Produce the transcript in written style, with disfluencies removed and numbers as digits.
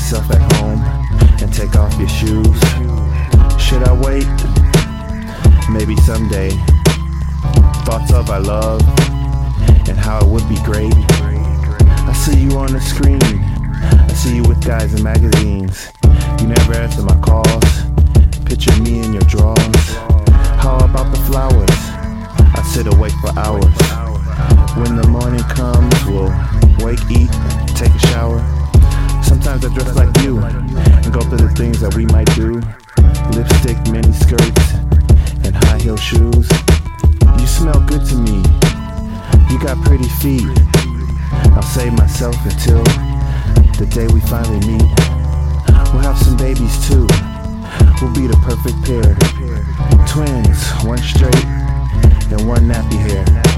yourself at home and take off your shoes. Should I wait? Maybe someday. Thoughts of our love and how it would be great. I see you on the screen, I see you with guys in magazines. You never answer my calls, picture me in your drawers. How about the flowers? I sit awake for hours. When the morning comes, we'll wake, eat, take a shower. Sometimes I dress like you and go through the things that we might do. Lipstick, mini skirts, and high heel shoes. You smell good to me, you got pretty feet. I'll save myself until the day we finally meet. We'll have some babies too, we'll be the perfect pair. Twins, one straight and one nappy hair.